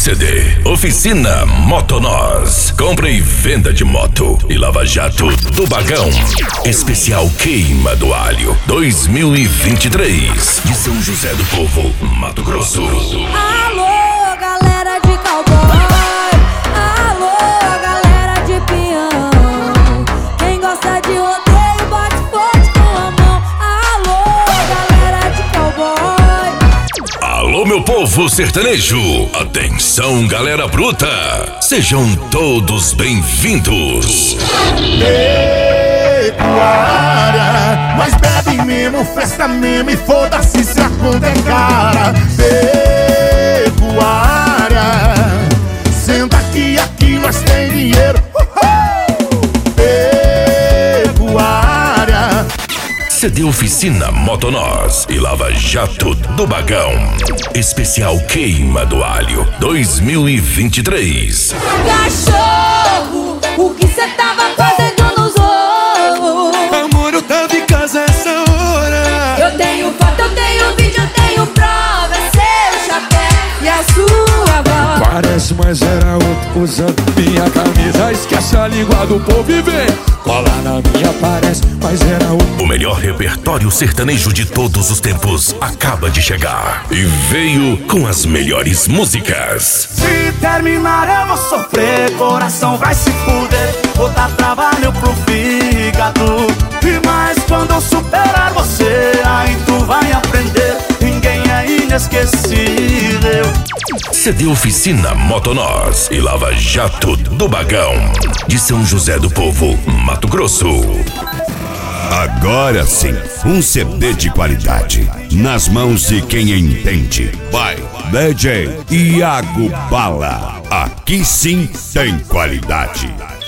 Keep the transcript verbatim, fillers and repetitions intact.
C D Oficina Motonós. Compra e venda de moto e lava-jato do Bagão. Especial Queima do Alho dois mil e vinte e três. De São José do Povo, Mato Grosso. Alô, galera de cowboy. Alô, galera de peão. Quem gosta de rodeio, bate forte com a mão. Alô, galera de cowboy. Alô, meu povo sertanejo. Atenção, galera bruta. Sejam todos bem-vindos. Pecuária, nós bebe mesmo, festa mesmo e foda-se se a conta é cara. Pecuária, senta aqui, aqui nós tem dinheiro. Uhul! Pecuária. C D Oficina Motonós e Lava Jato do Bagão. Especial Queima do Alho dois mil e vinte e três. Cachorro, o que cê tava fazendo nos ovos? Amor, eu tava em casa essa hora. Eu tenho foto, eu tenho vídeo, eu tenho prova. É seu chapéu e a sua voz. Parece, mas era outro usando minha camisa. Esquece a língua do povo e vem. Cola na minha, parece, mas era outro. O melhor repertório sertanejo de todos os tempos acaba de chegar e veio com as melhores músicas. Se terminar eu vou sofrer, coração vai se fuder. Vou dar trabalho pro fígado. E mais quando eu superar você, aí tu vai aprender. Ninguém é inesquecível. C D Oficina Motonós e Lava Jato do Bagão. De São José do Povo, Mato Grosso. Agora sim, um C D de qualidade nas mãos de quem entende. Vai, D J Iago Bala. Aqui sim tem qualidade.